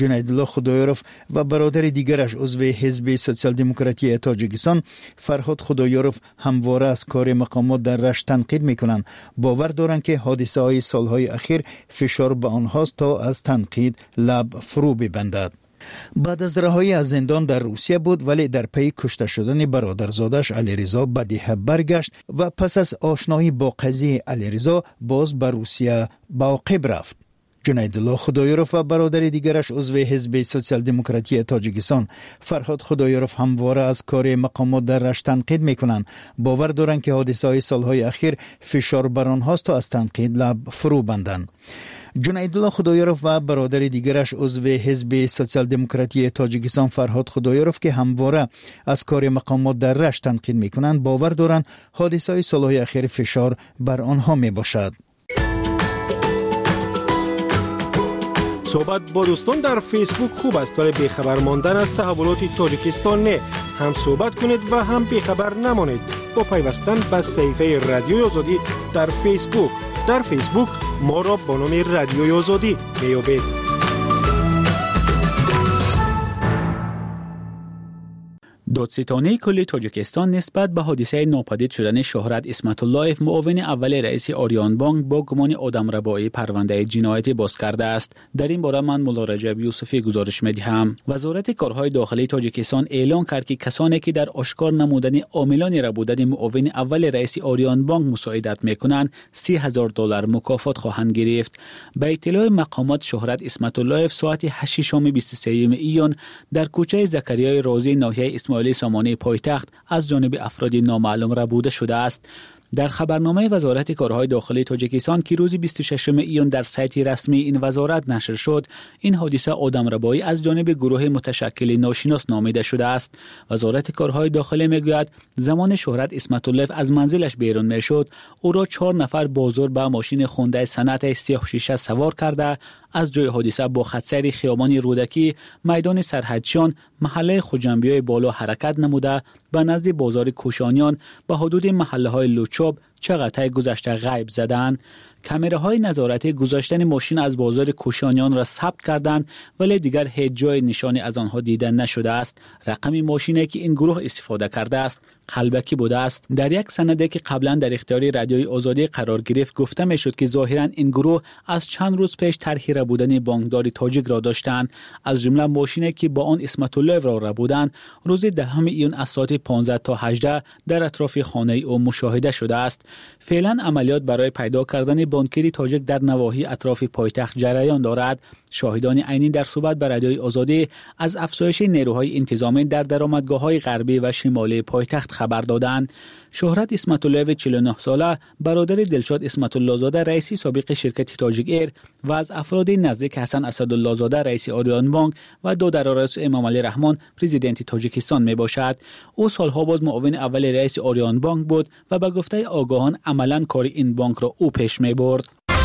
جنیدالله خدایارف و برادر دیگرش عضو حزب سوسیال دموکراتی تاجیکستان فرهاد خدایارف همواره از کار مقامات در رشت تنقید میکنند. باور دارند که حادثه های سالهای اخیر فشار به آنهاست تا از تنقید لب فرو ببندد. بعد از رهایی از زندان در روسیه بود، ولی در پی کشته شدن برادرزادش علیرضا به ده برگشت و پس از آشنایی با قضیه علیرضا باز به روسیه به عقب رفت. جنیدالله خدایارف و برادر دیگرش عضو حزب سوسیال دموکراتی تاجیکستان فرهاد خدایارف همواره از کار مقامات در رشت تنقید میکنند. باور دارند که حادثه های سالهای اخیر فشار بر آنهاست تا از تنقید لب فرو بندند. جنیدالله خدایارف و برادر دیگرش عضو حزب سوسیال دموکراتی تاجیکستان فرهاد خدایارف که همواره از کار مقامات در رشت تنقید میکنند باور دارند حادثه های سالهای اخیر فشار بر آنها میباشد. صحبت با دوستان در فیسبوک خوب است، ولی بیخبر ماندن از تحولات تاجیکستان نه. هم صحبت کنید و هم بیخبر نمانید با پیوستن به صفحه رادیوی آزادی در فیسبوک. در فیسبوک ما را با نام رادیوی آزادی میابید. دادستانی کل تاجیکستان نسبت به حادثه ناپدید شدن شهرت اسمت الله معاون اول رئیس آریان بانک با گمان آدمربایی پرونده جنایتی باز کرده است. در این باره من مولا رجب یوسفی گزارش می‌دهم. وزارت کارهای داخلی تاجیکستان اعلام کرد که کسانی که در آشکار نمودن عاملان را بودن معاون اول رئیس آریان بانک مساعدت می‌کنند $30,000 مکافات خواهند گرفت. به اطلاع مقامات شهرت اسمت الله ساعت 8:23 ایون در کوچه زکریای رازی ناحیه اسماعیلی سامانه پایتخت از جانب افراد نامعلوم ربوده شده است. در خبرنامه وزارت کارهای داخلی تاجیکستان که روز 26 ایون در سایت رسمی این وزارت نشر شد، این حادثه آدمربایی از جانب گروه متشکل ناشناس نامیده شده است. وزارت کارهای داخلی میگوید زمان شهرت اسمت الله از منزلش بیرون میشد، او را 4 نفر بازور به ماشین خونده صنعت سیاه شیشه سوار کرده از جای حادثه با خطسیر خیابان رودکی میدان سرحدچیان محله خوجنبیای بالا حرکت نموده به نزد بازار کوشانیان به حدود محله های لوچوب چغتای گذشته غیب زدند. کامراهای نظارتی گذاشتن ماشین از بازار کوشانیان را ثبت کردند، ولی دیگر هیچ جای نشانی از آنها دیده نشده است. رقم ماشینی که این گروه استفاده کرده است قلبکی بوده است. در یک سندی که قبلا در اختیار رادیوی آزادی قرار گرفت گفته میشد که ظاهرا این گروه از چند روز پیش طرحی را بودن بانکدار تاجیک را داشتند. از جمله ماشینی که با آن اسمت الله را بودند روز 10 ایون از ساعت 15 تا 18 در اطراف خانه او مشاهده شده است. فعلا عملیات برای پیدا کردن بانکری تاجیک در نواحی اطراف پایتخت جریان دارد. شاهدان عینی در صحبت با رادیوی آزادی از افزایش نیروهای انتظامی در درآمدگاه‌های غربی و شمالی پایتخت خبر دادند. شهرت اسمت الله 49 ساله برادر دلشاد اسمت الله زاده رئیس سابق شرکت تاجیک ایر و از افراد نزدیک حسن اسدالله زاده رئیس آریان بانک و دادرارس امام علی رحمان پرزیدنت تاجیکستان می باشد. او سالها باز معاون اول رئیس آریان بانک بود و به گفته آگاهان عملاً کار این بانک را او پیش می برد.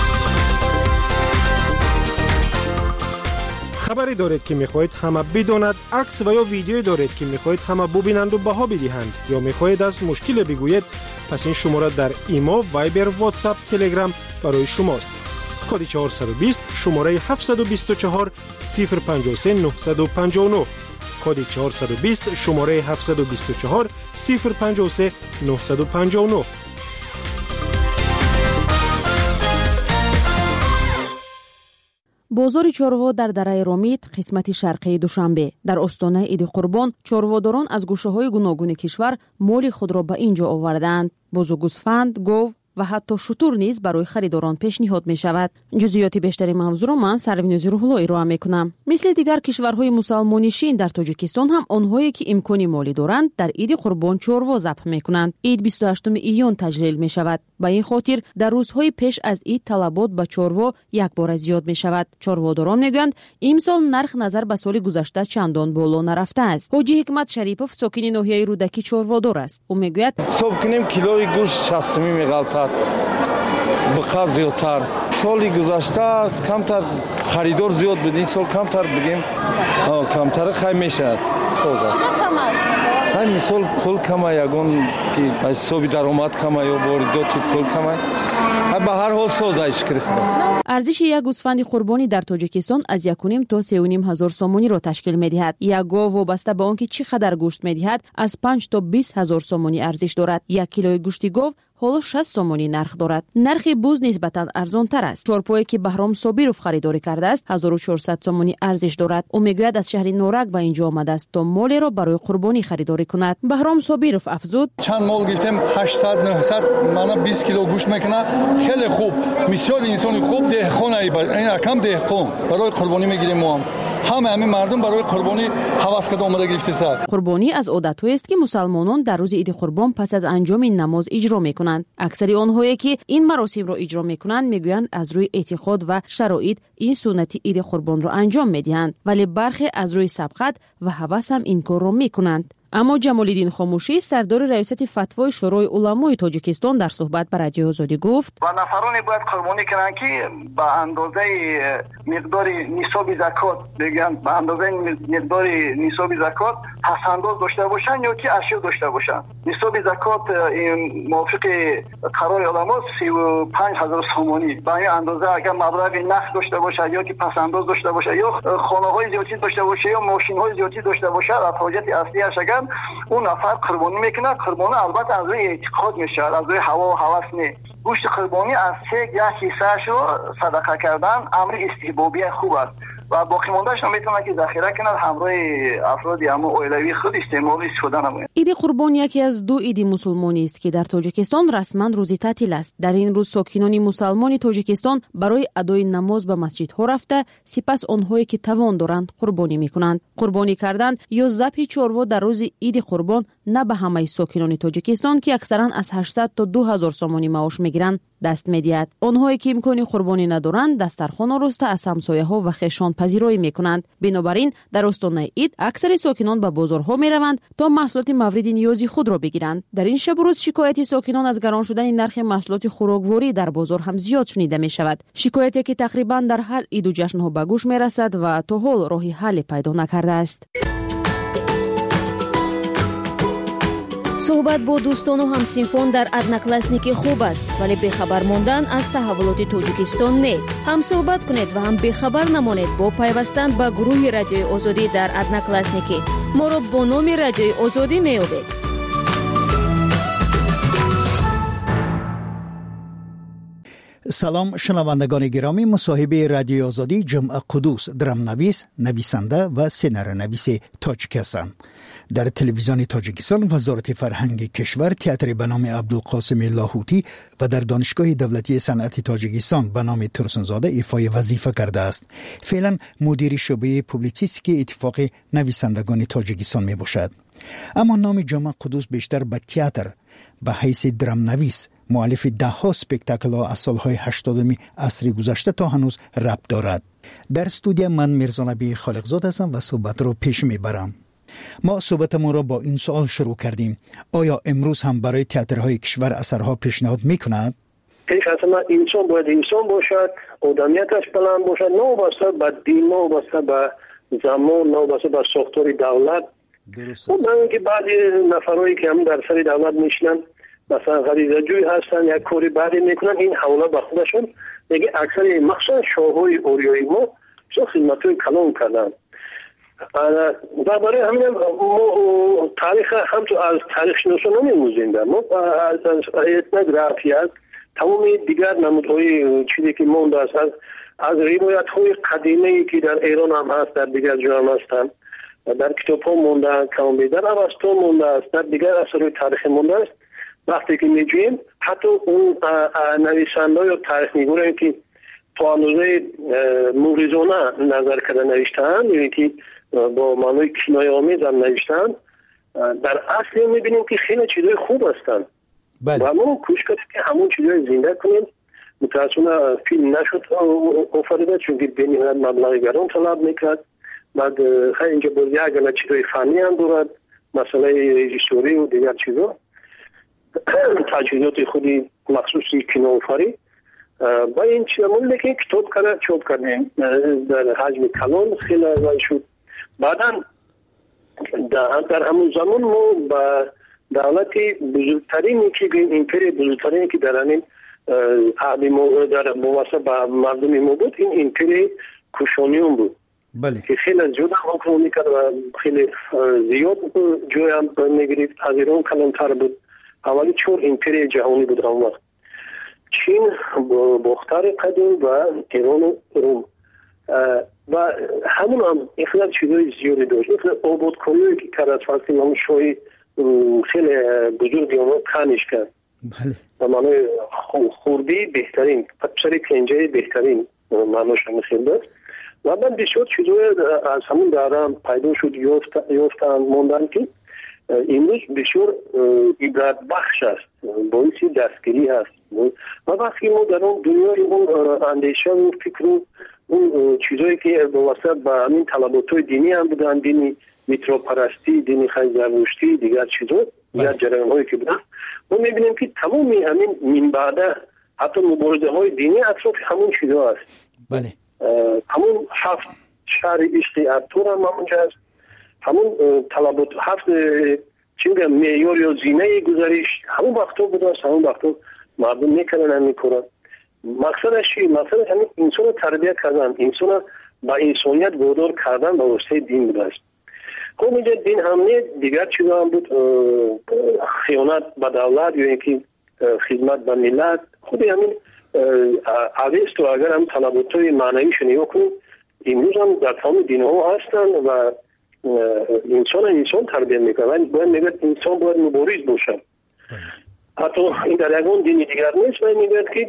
خبری دارید که میخواهید همه بداند، عکس و یا ویدیویی دارید که میخواهید همه ببینند و بها بدهند، یا میخواهید از مشکل بگویید، پس این شماره در ایمو، وایبر، واتساپ، تلگرام برای شماست. کد 420 شماره 724 053 959. کد 420 شماره 724 053 959. بازار چاروا در دره رامید قسمت شرقی دوشنبه در استانه عید قربان چارواداران از گوشه‌های گوناگون کشور مال خود را به اینجا آوردند. بز و گوسفند، گاو و حتی شتر نیز برای خریداران پیشنهاد می شود. جزئیات بیشتری موضوع را من سرویناز روح‌الله ارائه می کنم. مثل دیگر کشورهای مسلمان نشین در تاجیکستان هم آنهایی که امکان مالی دارند در عید قربان چاروا ذبح می کنند. عید 28 ایون تجلیل می شود. به این خاطر در روزهای پیش از عید طلبات به چاروا یک بار زیاد می شود. چارواداران میگویند امسال نرخ نظر به سال گذشته چندان بالا نرفته است. حاجی حکمت شریپوف ساکن ناحیه رودکی چاروادار است. او میگوید حساب کنیم کیلوی گوشت 60 میغلطد. بقا زیادتر سالی گذشته کمتر خریدار زیاد بود، این سال کمتر بگیم کمتر خیلی میشه سازه. ҳай мисол пул кама ягон ки ҳисоби даромад кама ё воридоти пул кама ба ҳар ҳол созай шукри худо. арзиши як гӯсфанди қурбонӣ дар тоҷикистон аз 1.5 то 3.5 ҳазор сомониро ташкил медиҳад. Як гов вобаста ба он ки чӣ қадар гӯшт медиҳад аз 5 то 20 ҳазор сомонӣ арзиш дорад. 1 килои гӯшти гов ҳоло 60 сомонӣ нарх дорад. Нархи буз нисбатан арзонтар аст. Чорпое ки Баҳром Собиров харидорӣ кардааст 1400 сомонӣ арзиш дорад. ӯ мегӯяд аз шаҳри Норак ба инҷо омадааст то молеро барои қурбонӣ харидорӣ кунад. Баҳром Собиров афзуд: чанд мол гирифтем 800 900 мана 20 кило гӯшт мекуна. хеле хуб, бисёр инсони хуб, деҳқонай, ин акам деҳқон барои қурбонӣ мегирем. мо ҳама ҳамин мардум барои қурбонӣ ҳавас карда омада гирифтеса. қурбонӣ аз одатҳоест ки мусалмонон дар рӯзи иди қурбон пас аз анҷоми намоз иҷро мекунанд. аксари онҳое ки ин маросимро иҷро мекунанд мегӯянд аз рӯи эътиқод ва шароит ин суннати иди қурбонро анҷом медиҳанд, вале бархе аз рӯи сабқат ва ҳавас ҳам ин корро мекунанд. аммо Ҷамолиддин Хомушӣ, сардори раисати фатвои шӯрои уламои Тоҷикистон, дар суҳбат ба Радиои Озодӣ гуфт: ва нафароне бояд қурбонӣ кунанд ки ба андозаи миқдори нисоби закот, бегӯянд ба андозаи миқдори нисоби закот пасандоз дошта бошанд ё ки ашё дошта бошанд. нисоби закот мувофиқи қарори уламо 35000 сомонӣ. ба ин андоза агар маблағи нақд дошта бошад ё ки пасандоз дошта бошад ё хонаҳои зиёдӣ дошта бошад ё мошинҳои зиёдӣ дошта бошад, аз ҳоҷати аслиаш агар اون نفر قربانی میکنه. قربانی البته از روی اعتقاد میشه، از روی هوا و هوس نه. گوشت قربانی از 1 حصه‌اش رو صدقه کردن امر استحبابی خوب است و باقی مونده‌اش هم میتونه که ذخیره کنه همراه افراد اما اولوی خود استعمال شده نماید. عید قربان یکی از دو عید مسلمانی است که در تاجیکستان رسما روزی تعطیل است. در این روز ساکنان مسلمان تاجیکستان برای ادای نماز به مسجدها رفته، سپس آنهایی که توان دارند قربانی میکنند. قربانی کردن یا ذبح چاروا در روز عید قربان نه به همه ساکنان تاجیکستان که اکثرا از 800 تا 2000 سامانی معاش میگیرند دست میدهد. آنهایی که امکان قربانی ندارند دسترخوان آراسته از همسایه‌ها و خویشان پذیرایی میکنند. بنابراین در استان عید اکثر ساکنان به بازارها میروند تا محصولات مورد نیاز خود را بگیرند. در این شب و روز شکایت ساکنان از گران شدن نرخ محصولات خوراکواری در بازار هم زیاد شنیده می شود. شکایتی که تقریبا در هر عید و جشن‌ها به گوش میرسد و تا حال راه حل پیدا نکرده است. صحبت با دوستان و همسینفان در ادناکلاسنیکی خوب است، ولی بخبر ماندن از تحولات تاجیکستان نه. هم صحبت کنید و هم بخبر نمانید با پیوستن به گروه رادیوی آزادی در ادناکلاسنیکی. ما را با نام رادیوی آزادی می‌یابید. سلام شنوندگان گرامی، مصاحبه رادیوی آزادی جمعه قدوس درامنویس، نویسنده و سناریونویس تاجیک هستند. در تلویزیون تاجیکستان وزارت فرهنگ کشور تئاتر به نام عبدالقاسم لاهوتی و در دانشگاه دولتی صنعت تاجیکستان به نام ترسنزاده ایفای وظیفه کرده است. فعلا مدیر شعبه پوبلیسیستی اتفاق نویسندگان تاجیکستان می باشد. اما نام جمعه قدوس بیشتر به تئاتر به حیث درامنویس مؤلف ده‌ها اسپکتاکل از سالهای 80 عصر گذشته تا هنوز ربط دارد. در استودیو من میرزا نبی خالقزاد هستم و صحبت رو پیش میبرم. ما صحبتمون را با این سوال شروع کردیم: آیا امروز هم برای تئاترهای کشور اثرها پیشنهاد میکند؟ اصلا انسان باید انسان باشد، آدمیتش بلند باشد، نه وابسته به دین، نه وابسته به زمان، نه وابسته به ساختار دولت. اون که بعضی نفرایی که هم در سر دولت میشنن مثلا غریزه جوی هستن یا کاری بعدی میکنن، این حواله به خودشون میگه اکثر مخصوصا شاههای اوریایی ما خدمتوی کلان کردن. درباره همین تاریخ هم تو از تاریخ شناسان نمی‌موزیم. ما از etnografia تمام دیگر نمودهای چیزی که مونده است از روایت‌های قدیمی که در ایران هم هست، در دیگر جا هم هستند، در کتاب‌ها مونده کامل، در اوستا مونده است، در دیگر اثرهای تاریخی مونده است. وقتی که می‌جوییم حتی اون نویسنده‌ها یا تاریخ‌نگارانی که تا اندازه موریزانه نظر کرده نوشته‌اند، یعنی که با معنای کنایه آمیز هم نوشتن، در اصل میبینیم که خیلی چیزای خوب هستن. بله. و ما کوشش کردیم که همون چیزای زنده کنیم. متاسفانه فیلم نشد آفریده چون که به نهایت مبلغ گران طلب میکرد. بعد خیلی اینجا باز یک چیزای فنی هم دارد، مسئله رژیسوری و دیگر چیزا، تجهیزات خودی مخصوصی کینوآفرین. با این چیزا مونده که کتاب چاپ کردیم در حجم کلان خیلی ارائه شد. بعدا در همون زمان ما با دولت بزرگترینی که ایمپری بزرگترینی که در همین در مواسط با مردم ما بود، این ایمپری کوشانیون بود. بله. که خیلی جدا حکم میکرد و خیلی زیاد جای هم میگرید. از ایران کلانتر بود. اولی چون ایمپری جهانی بود اون وقت. چین، باختر قدیم و ایران و روم و همون هم اخلاق چیزای زیادی داشت. اخلاق آبادکاری که کرد از فلسطین همون شوی خیلی بزرگی اونو تنش کرد. بله. و معنی خوردی بهترین، پسر پنجه بهترین معناش هم خیلی داشت. و بعد بسیار چیزای از همون دارم پیدا شد یافتن موندن که امروز بسیار عبرت بخش است، باعث دستگیری هست. و وقتی ما در اون دنیای اون اندیشه و فکر و اون چیزایی که واسه با همین طلبات‌های دینی هم بودن، دینی میتروپرستی، دینی خیلی زرتشتی، دیگر چیزا، دیگر جریان‌هایی که بودن، ما می‌بینیم که تمامی همین من بعد حتی مبارزه‌های دینی اطراف همون چیزا است. بله. همون 7 شهر عشق ارطغرل هم همونجا است. همون طلبات 7 چی میگم معیار یا زینه گزارش همون وقتا بوده است. همون وقتا مردم میکنن هم میکنن. مقصدش چی؟ مقصدش همین انسان تربیت کردن، انسان با انسانیت وادار کردن به واسطه دین بوده است. خب اینجا دین همه دیگر چیزا هم بود، خیانت به دولت یا اینکه خدمت به ملت. خود همین اویست و اگر هم طلبات‌های معنیش نگاه کنیم امروز هم در تمام دین‌ها هستن و انسان تربیت میکنه. ولی باید میگه انسان باید مبارز باشه. حتی این در یکون دینی دیگر نیست و میگه که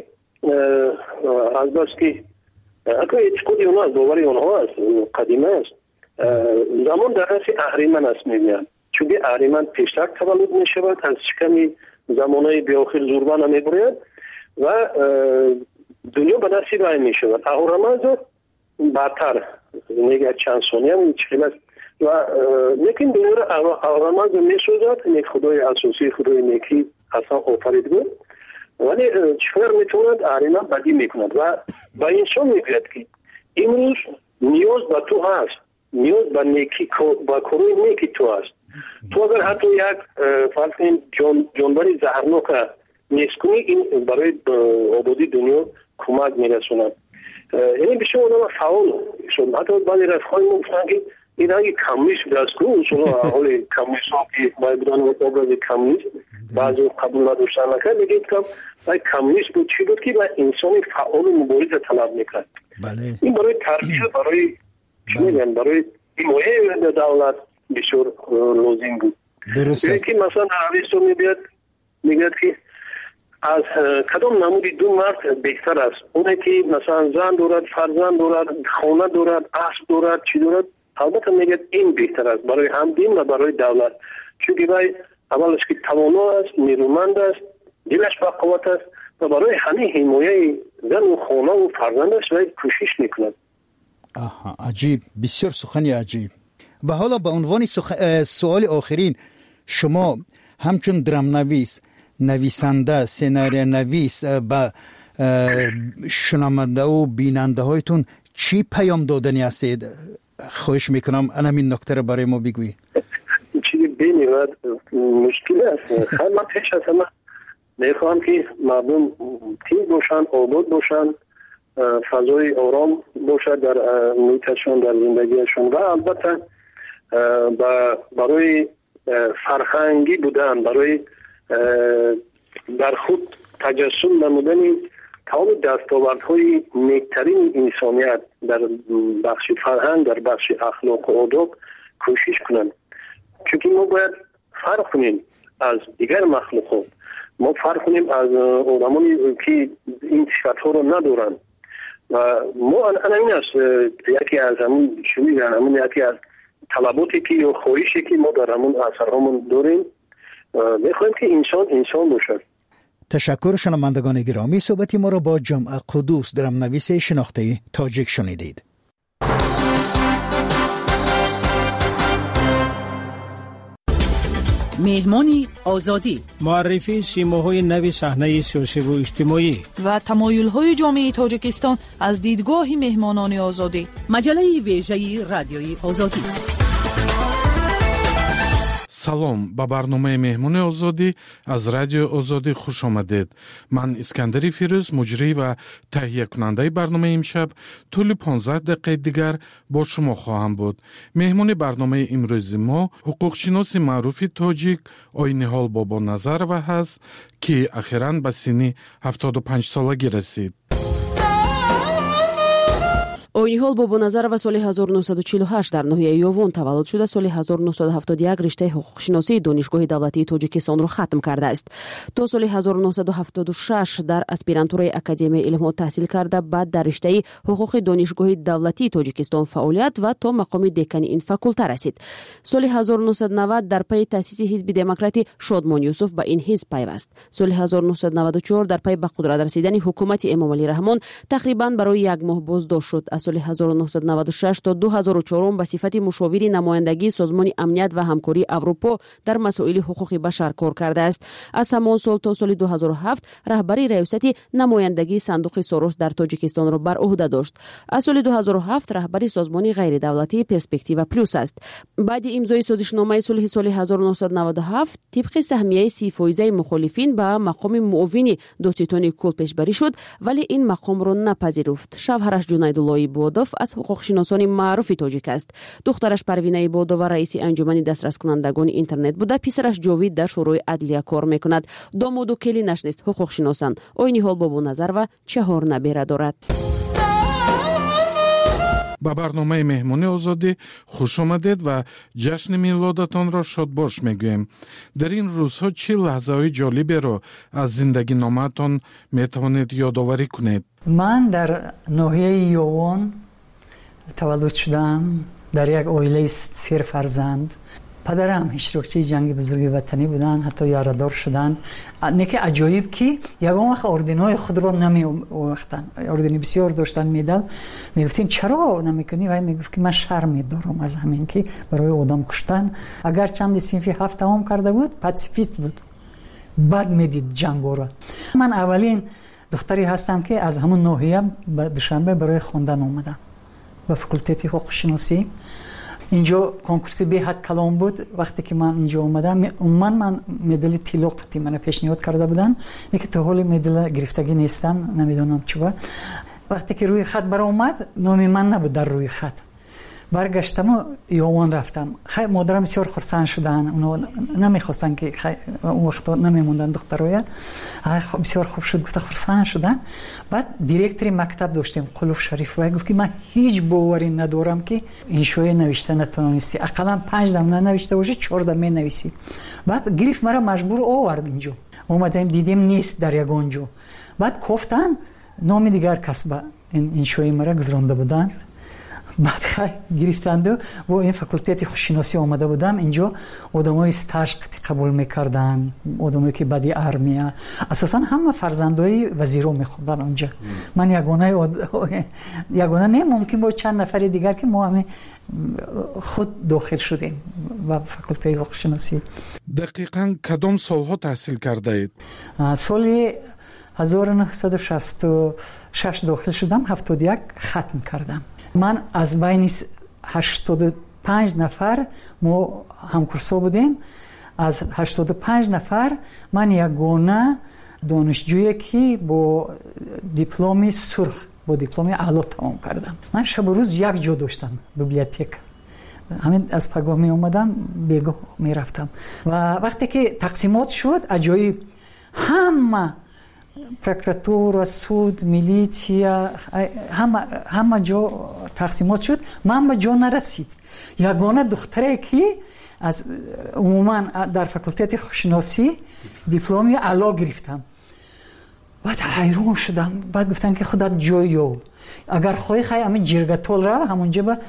از بس که حتی اعتقادی اونها از باوری اونها است، قدیمه است. زمان در رأس اهریمن است میگن، چون اهریمن پیشتر تولد میشود، از شکمی زمانهای بیاخر زوربان هم میبرید و دنیا به دستی رای میشود. اهورامزد بعدتر میگه چند ثانیه هم چیز است و لیکن دنیا را اهورامزد میسازد. یک خدای اساسی، خدای نیکی اصلا آفرید بود، ولی چطور میتوند اهریمن بدی میکند و با انسان میگوید که امروز نیاز به تو هست، نیاز به نیکی، با کروی نیکی تو هست. تو اگر حتی یک فرض کنیم جانوری زهرناک نیست کنی، این برای آبادی دنیا کمک میرسوند. یعنی بسیار آدم فعال شد. حتی بعضی رفقای ما گفتن که این اگه کمونیست دست کنه، اصلا حال کمونیست ها که باید بودن آبراز کمونیست بعضی قبول نداشتن نکرد، میگه که باید کمونیست بود چی بود که باید انسانی فعال و مبارز طلب میکرد. این برای تربیت، برای چی میگن، برای حمایه دولت بسیار لازم بود. یکی مثلا در اویستو میگه که از کدام نمودی دو مرد بهتر است؟ اونه که مثلا زن دارد، فرزند دارد، خانه دارد، اسب دارد، چی دارد؟ البته میگه این بهتر است برای هم دین و برای دولت، چون که باید اولش که توانا است، نیرومند است، دلش با قوت است و برای همه حمایه زن و خانه و فرزندش باید کوشش میکند. عجیب، بسیار سخنی عجیب. و حالا به عنوان سوال آخرین، شما همچون درامنویس، نویسنده، سناریو نویس به شنونده و بیننده هایتون چی پیام دادنی هستید؟ خواهش میکنم همین نکته رو برای ما بگویید. چیزی بینید مشکل است. من پیش از همه میخوام که مردم تیز باشن، آباد باشن، فضای آرام باشد در محیطشون، در زندگیشون و البته برای فرهنگی بودن، برای در خود تجسم نمودن تمام دستاوردهای نیکترین انسانیت در بخش فرهنگ، در بخش اخلاق و آداب کوشش کنند. چون ما باید فرق کنیم از دیگر مخلوقات، ما فرق کنیم از آدمانی که این صفت‌ها رو ندارن و ما این است یکی از همون شویی همون یکی از طلباتی که یا خواهشی که ما در همون اثرهامون داریم، میخوایم که انسان باشد. تشکر. شنوندگان گرامی، صحبتی ما را با جمعه قدوس، درامنویس شناخته تاجیک شنیدید. مهمانی آزادی، معرفی سیماهای نوی صحنه سیاسی و اجتماعی و تمایل‌های جامعه تاجیکستان از دیدگاه مهمانان آزادی، مجله ویژه رادیوی آزادی. салом ба барномаи меҳмони озодӣ аз радиои озодӣ хуш омадед. ман искандари фирӯз муҷрӣ ва таҳиякунандаи барномаи имшаб тӯли 15 дақиқаи дигар бо шумо хоҳам буд. меҳмони барномаи имрӯзи мо ҳуқуқшиноси маъруфи тоҷик Ойниҳол Бобоназарова ҳаст, ки ахиран ба синни 75 солагӣ расид. Ойниҳол Бобоназарова соли 1948 дар ноҳияи Ёвон таваллуд шуда, соли 1971 риштаи ҳуқуқшиносии донишгоҳи давлатии Тоҷикистонро хатм кардааст. То соли 1976 дар аспирантураи Академияи илмҳо таҳсил карда, баъд дар риштаи ҳуқуқи донишгоҳи давлатии Тоҷикистон фаъолият ва то мақоми декани ин факулта расид. Соли 1990 дар пайи таъсиси ҳизби демократи Шодмон Юсуф ба ин ҳизб пайваст. Соли 1994 дар пайи ба қудрат расидани ҳукумати Эмомалӣ Раҳмон тақрибан барои як моҳ боздошт шуд. Аз соли 1996 то 2004 ба сифати мушовири намояндагии Созмони амният ва ҳамкории Аврупо дар масоили ҳуқуқи башар кор кардааст. Аз ҳамон сол то соли 2007 раҳбари раёсати намояндагии Сандуқи Сорос дар Тоҷикистонро бар уҳда дошт. Аз соли 2007 раҳбари созмони ғайридавлатии Перспектива Плюс аст. баъди имзои созишномаи сулҳи соли 1997 тибқи саҳмияи 30% мухолифин ба мақоми муовини додситони кул пешбарӣ шуд, вале ин мақомро напазируфт. Шавҳараш Ҷунайдуллои Бодов аз ҳуқуқшиносони маъруфи тоҷик аст. духтараш Парвина Ибодова раиси анҷумани дастраскунандагони интернет буда, писараш Ҷовид дар шӯрои адлия кор мекунад. домоду келинаш низ ҳуқуқшиносанд. Ойниҳол Бобоназарова 4 набера дорад. ба барномаи меҳмони озодӣ хуш омадед ва ҷашни милодатонро шодбош мегӯем. дар ин рӯзҳо чӣ лаҳзаҳои ҷолиберо аз зиндагиномаатон метавонед ёдоварӣ кунед? ман дар ноҳияи Ёвон таваллуд шудам, дар як оилаи серфарзанд. падарам иштирокчии ҷанги бузурги ватанӣ буданд, ҳатто ярадор шуданд. неки аҷоиб ки ягон вақт орденҳои худро намеовахтанд. ордени бисёр доштанд медал. мегуфтем чаро намекунӣ? вай мегуфт ки ман шарм медорам аз ҳамин ки барои одам куштан. агар чанди синфи 7 тамом карда буд, пацифист буд, бад медид ҷангоро. ман аввалин духтаре ҳастам ки аз ҳамон ноҳия ба Душанбе барои хондан омадам ба факултети ҳуқуқшиносӣ. инҷо конкурси беҳад калон буд. вақте ки ман инҷо омадам, умуман ман медали тилло қатъи мана пешниҳод карда буданд, неки то ҳоли медала гирифтагӣ нестам, намедонам чӣ ба. вақте ки рӯи хат баромад, номи ман набуд дар рӯи хат. баргаштаму Ёвон рафтам. модарам бисёр хурсанд шуданд. оно намехостанд ки он вақто намемонданд духтароя. бисёр хуб шуд, гуфта хурсанд шуданд. баъд директори мактаб доштем, Қулуф Шариф, вай гуфт ки ман ҳеҷ боварӣ надорам ки иншоӣ навишта натавонисти. ақаллан 5 дам нанавишта бошӣ, 4 дам менависӣ. баъд гирифт мара маҷбур овард инҷо. омадаем дидем нест дар ягон ҷо. баъд кофтан номи дигар кас ба иншоӣ мара гузаронда буданд. баъд гирифтанду бо ин факултети хушиносӣ омада будам. инҷо одамои стаж қабул мекарданд, одамое ки баъди армия. асосан ҳама фарзандои вазиро мехонданд онҷа. ман ягона не, мумкин бо чанд нафари дигар ки мо ҳами худ дохил шудем ба факултаи ҳуқуқшиносӣ. дақиқан кадом солҳо таҳсил кардаед? соли 1966 дохил шудам, 71 хатм кардам. ман аз байни 85 нафар мо ҳамкурсо будем. аз 85 нафар ман ягона донишҷӯе ки бо дипломи сурх, бо дипломи аъло тамом кардам. ман шабу рӯз як ҷо доштам, библиотека. ҳамин аз пагоҳ меомадам, бегоҳ мерафтам. ва вақте ки тақсимот шуд, аҷоиб ҳама прокуратура, суд, милитсия, ҳама ҷо тақсимот шуд. ман ба ҷо нарасид. ягона духтаре ки аз умуман дар факултети хушиносӣ дипломи аъло гирифтам. баъд ҳайрон шудам. баъд гуфтам ки худат ҷой ёб, агар хоҳӣ хай ҳамин ҷиргатол рав ҳамонҷа ба.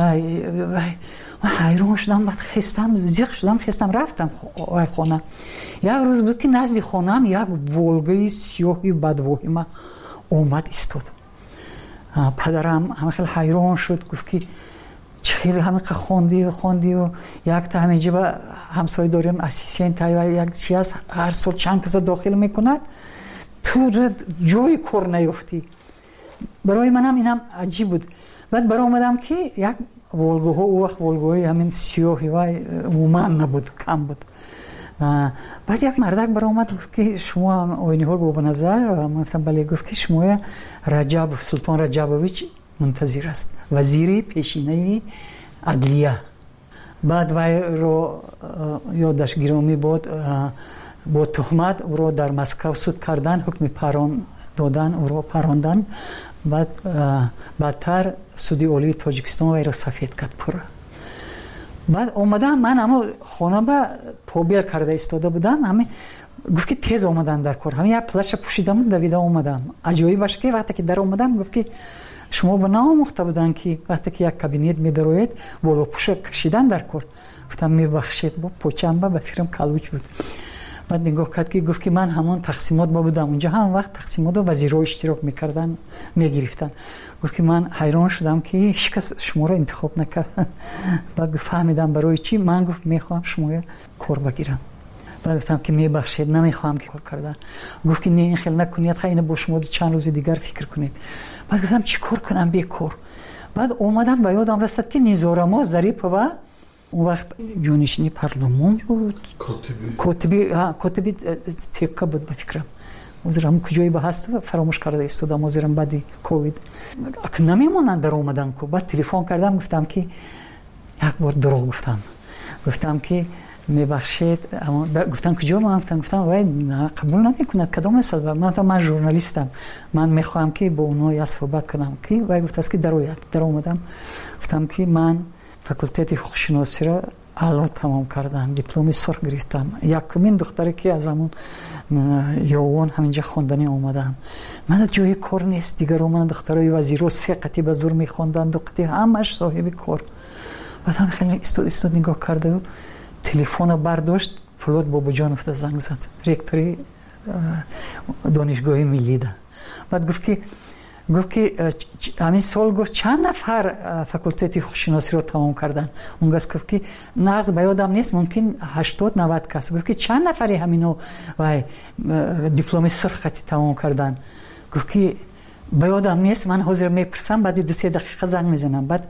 ҳайрон шудам. баъд хестам, зиқ шудам, хестам рафтам хона. як рӯз буд ки назди хонаам як волгаи сиёҳи бадвоҳима омад истод. падарам ҳамахел ҳайрон шуд, гуфт ки чхел ҳамиқа хондию якта ҳаминҷа ба ҳамсоя дорем, ассистента як чи аст, ҳар сол чанд каса дохил мекунад, ту ҷои кор наёфтӣ. барои манам инам аҷиб буд. баъд баромадам ки як волгоҳо у вақт волгоҳои ҳамин сиёҳи вай умуман набуд, кам буд. баъд як мардак баромад гуфт ки шумо Ойниҳол Бобоназар? Ман гуфтам бале. гуфт ки шумо Раҷабов, Султон Раҷабович мунтазир аст, вазири пешинаи адлия. баъд вайро ёдаш гиромӣ бод, бо туҳмат ӯро дар Москав суд кардан, ҳукми парон додан, ӯро парондан. баъд баъдтар суди олии Тоҷикистон вайро сафед кард пурра. баъд омадам, ман ҳамо хона ба побел карда истода будам, ҳами гуфт ки тез омадан дар кор, ҳами як плаша пӯшидаму давида омадам. аҷоибаш ки вақте ки дар омадам гуфт ки шумо ба наомӯхта буданд ки вақте ки як кабинет медароед болопӯша кашидан дар кор? гуфтам мебахшед, бо почамба ба фикрам калуч буд. баъд нигоҳ кард ки гуфт ки ман ҳамон тақсимот ба будам унҷа, ҳамон вақт тақсимотро вазирҳо иштирок мекардан, мегирифтанд. гуфт ки ман ҳайрон шудам ки ҳеҷ кас шуморо интихоб накард. баъд гуфт фаҳмидам барои чӣ. ман гуфт мехоҳам шумо кор багирам. баъд гуфтам ки мебахшед, намехоҳам ки кор кардан. гуфт ки не ин хел накунед, хайна бо шумо чанд рӯзи дигар фикр кунед. баъд гуфтам чӣ кор кунам бекор. баъд омадам ба ёдам расад ки Низорамо Зарипова он вақт ҷонишини парлумон буд, котиби текка буд ба фикрам. ҳозирам куҷое ба ҳаст фаромӯш карда истодам, ҳозирам баъди ковид намемонанд дар омадан ку. баъд телефон кардам, гуфтам ки як бор дурӯғ гуфтам ки мебахшед. гуфтам куҷо? ман гуфтам вай қабул намекунад, кадом масъала? ман гуфтам ман журналистам, ман мехоҳам ки бо онҳо як суҳбат кунам. ки вай гуфтааст ки дарояд. дар омадам, гуфтам ки ман факултети ҳуқуқшиносиро аъло тамом кардам, дипломи сурх гирифтам. якумин духтаре ки аз ҳамон ёвон ҳаминҷа хонданӣ омадам. мана ҷои кор нест. дигар омана духтарои вазирҳо 3 қати ба зур мехонданд, 2 қати, ҳамаш соҳиби кор. баъд ҳам хеле истод нигоҳ карда, телефонро бардошт, Фулод Бобоҷоновда занг зад, ректори донишгоҳи Миллида. баъд гуфт ки ҳамин сол гуфт чанд нафар факултети ҳуқуқшиносиро тамом кардан? он гас гуфт ки нағз ба ёдам нест, мумкин 80-90 кас. гуфт ки чанд нафари ҳамино вай дипломи сурххати тамом кардан? гуфт ки ба ёдам нест, ман ҳозир мепурсам, баъди 2-3 дақиқа занг мезанам. баъд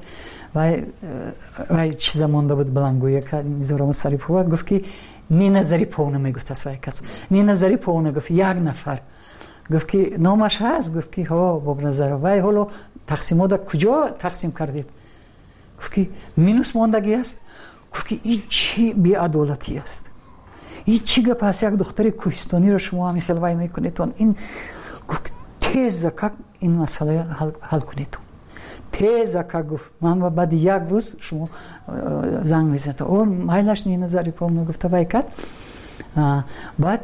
вай чиза монда буд балангӯя ка Низорамо Зарипова. гуфт ки Нина Зариповна мегуфтаст вай кас. Нина Зариповна гуфт як нафар. гуфт ки номаш ҳаст? гуфт ки ҳо Бобназаров. вай ҳоло тақсимота куҷо тақсим кардед? гуфт ки минус мондагӣ аст. гуфт ки ин чӣ беадолатӣ аст? ин чӣ гап аст? як духтари кӯҳистониро шумо ҳамин хел вай мекунедтон. ин гуфт теза как ин масъала ҳал кунедтон. теза как гуфт ман баъди як рӯз шумо занг мезанед. о майлаш Нина Зариповна гуфта вай кард. баъд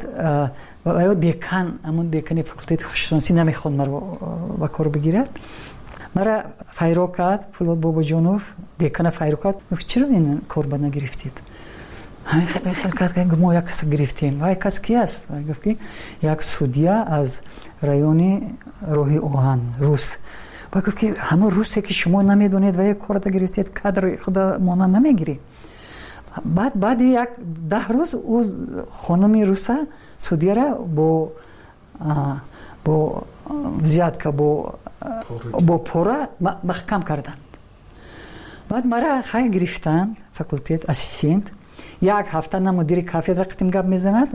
декан, ҳамон декани факултети ҳуқуқшиносӣ намехонд маро ба кор бигирад. мара файро кард Фулод Бобоҷонов, декана файро кард. гуфт чиро ин корба нагирифтед? ҳамин хел кард мо як каса гирифтем. вай кас ки аст? гуфт ки як судя аз райони роҳи оҳан, рус. гуфт ки ҳамон русе ки шумо намедонед вай корда гирифтед, кадри худа мона намегирӣ. баъди як 10 рӯз ӯ хонуми руса судяра бо взятка бо пора маҳкам карданд. баъд мара хай гирифтан факултет ассистент. як ҳафта на мудири кафедра қитим гап мезанад,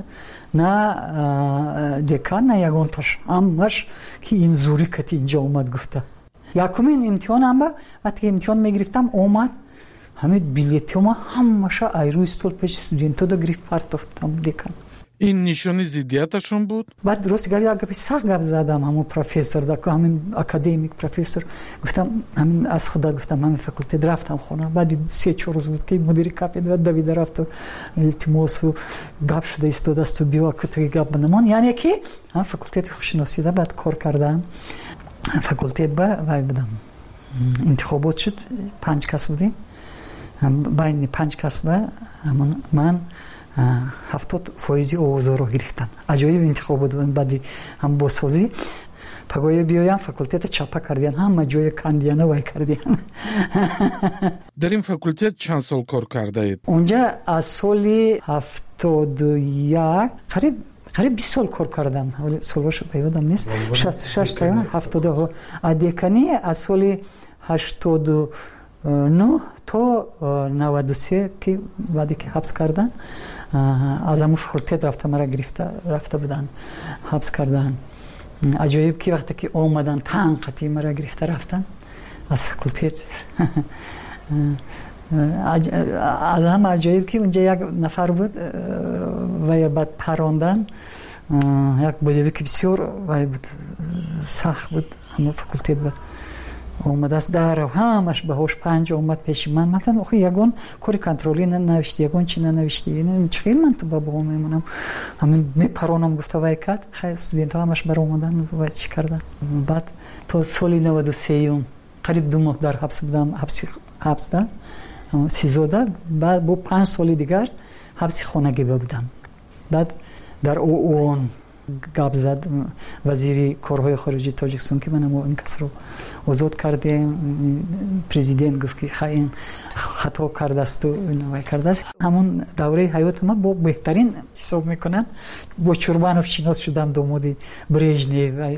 на декан, на ягонташ. ҳамаш ки ин зӯрӣ кати инҷа омад гуфта. якумин имтиҳонам ба вақте имтиҳон мегирифтам омад, ҳамин билетима ҳамаша айрӯи стол пеши студентода гирифт партофтам декан. ин нишони зиддияташон буд? баъд рости гап як гапи сахт гап задам ҳамон профессор да, ҳамин академик профессор. гуфтам ҳамин аз худа гуфтам ҳамин факултет рафтам хона. баъди 3-4 рӯз буд ки мудири кафедра давида рафту илтимосу гап шуда истодасту биё кутаги гап банамон. яъне ки ҳам факултети ҳуқуқшиносида баъд кор кардам. факултет ба вай будам. интихобот шуд, 5 кас будем. байни 5 кас ба ман 70% овозоро гирифтам. аҷоиб интихобот буд. баъди ҳам босозӣ пагоя биёям факултета чапа кардиан, ҳама ҷоя кандиана вай кардиан. дар ин факултет чанд сол кор кардаед? онҷа аз соли 71 қариб 20 сол кор кардам. солҳош ба ёдам нест. 66 70. а декани аз соли 82 9 تا 93 که بعدی که حبس کردن از همون فاکولتت رفته بودن حبس کردن. عجایب که وقتی که آمدن تنقیتی مرا گرفته رفتن از فاکولتت. از هم عجایب که اونجا یک نفر بود و بعد پراندن یک بودی که بسیار بود سخت بود. همون فاکولتت بود اومد است در همش به هوش 5 اومد پیش من گفتم آخه یگون کاری کنترلی ننوشتی یگون چی ننوشتی این چخیل من تو بابا میمونم همین میپرونم گفته وای کات خیلی استودنت ها همش بر اومدن و چی کردن. بعد تو سالی 93 قریب 2 ماه در حبس بودم حبس ده سیزوده. بعد با 5 سال دیگر حبس خانگی بودم. بعد در اون گپ زد وزیر کارهای خارجی تاجیکستان که من این کس رو آزاد کردیم. پرزیدنت گفت که خیلی خطا کرده است و اینو کرده است. همون دوره حیات ما با بهترین حساب میکنن. با چوربانوف شناس شدم داماد برژنیو.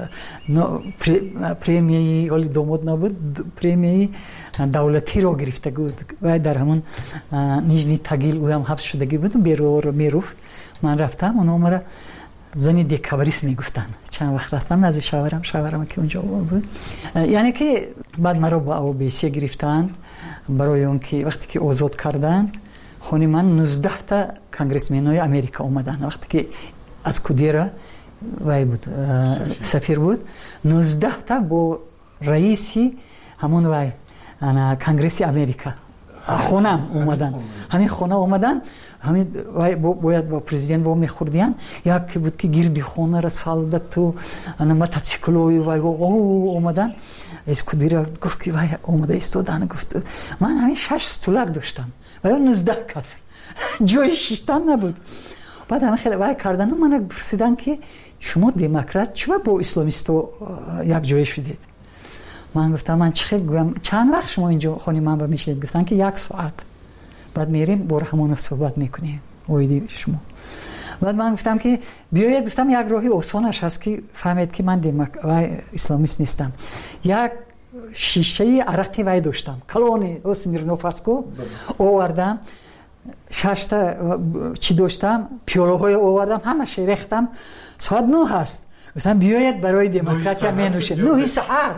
پرمیه ولی داماد نبود پرمیه دولتی رو گرفته بود و در همون نیژنی تاگیل او هم حبس شدگی بود. بیرور میرفت من رفتم اونها مرا زنی دیکاوریس میگفتن. چند وقت رفتم نزد شوهرم که اونجا بود. یعنی که بعد مرا با اوبیسی گرفتند برای اون که وقتی که آزاد کردند خونی من 19 تا کنگرسمنای امریکا اومدن. وقتی که از کودیرا وای بود سفیر بود 19 تا با رئیسی همون وای انا کنگرس امریکا خونم اومدن. همین خونه اومدن همین باید با پرزیدنت با میخوردیان یک بود که گیردی خونه را سالده تو انا موتورسیکلوی وای اومدن. اسکودیرا گفت که وای اومده استودن. گفت من همین 6 استولک داشتم و 19 کس جای شیشتن نبود. بعد همین خیلی وای کردن و من پرسیدن که شما دموکرات چرا با اسلامیستو یک جای شدید؟ من گفتم من چند وقت شما اینجا خونی من با میشید؟ گفتن که 1 ساعت. بعد میریم بر همون صحبت میکنیم اویدی شما. بعد من گفتم که بیاید. گفتم یک راهی آسانش هست که فهمید که من اسلامیست نیستم. یک شیشه عرقی وای داشتم کلونی اسمیرنوف اسکو آوردم 6 تا چی داشتم پیاله های آوردم همش ریختم. ساعت 9 هست. گفتم بیاید برای دموکراتیا مینوشید. 9 سحر.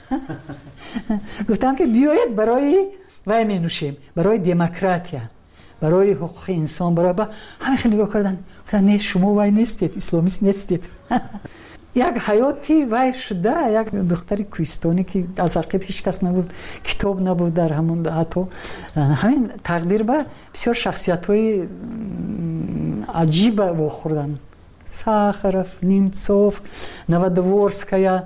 گفتم که بیاید برای وای مینوشیم برای دموکراتیا برای حقوق انسان برای همه خیلی نگاه کردن. گفتن نه شما وای نیستید اسلامیست نیستید. یک حیاتی وای شده. یک دختری کوهستانی که از عقب هیچ کس نبود کتاب نبود در همون حتی همین تقدیر به بسیار شخصیت‌های عجیب واخوردن. ساخرف نیمتسوف نوادورسکایا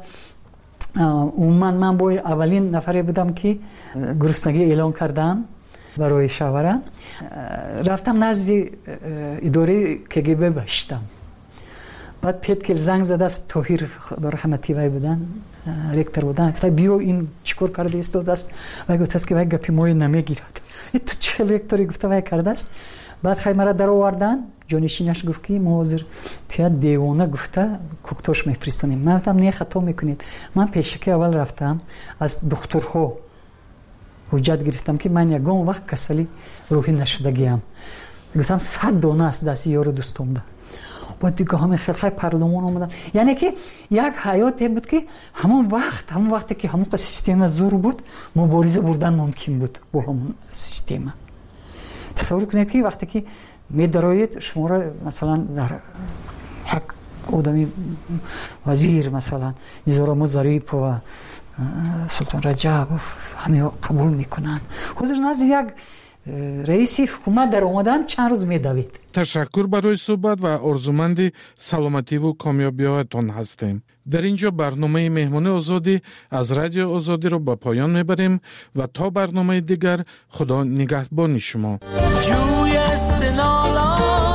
من با اولین نفری بودم که گرسنگی اعلان کردم برای شوهرم. رفتم نزد اداره کگب باشتم. بعد پیت زنگ زد است طاهر خدا رحمتی وای بودن رکتر بودن. گفت بیو این چیکار کرده است دست و گفت است که وای گپی موی نمیگیرد. تو چه رکتری گفت وای کرده است. بعد خیمره در آوردن جانشینش گفت که ما حاضر تیا دیوانه گفته کوکتاش میفرستونیم. من گفتم نه خطا میکنید. من پیشکی اول رفتم از دکترها حجت گرفتم که من یگان وقت کسلی روحی نشدگیم. گفتم 100 دانه است دست یارو دوستم ده. بعد دیگه همه خیلی پارلمان اومدن. یعنی که یک حیاتی بود که همون وقتی که همون سیستم زور بود مبارزه بردن ممکن بود با همون سیستم. تصور کنید که وقتی که می‌دارید شما را مثلا در یک آدمی وزیر مثلا میزورا ظریف و سلطان رجب همه قبول میکنن. حضور نزد یک رئیس حکومت در اومدن چند روز میدوید. تشکر برای صحبت و آرزومند سلامتی و کامیابی‌هایتان هستیم. در اینجا برنامه مهمان آزادی از رادیو آزادی رو به پایان میبریم و تا برنامه دیگر خدا نگهبان شما. جوی است نالا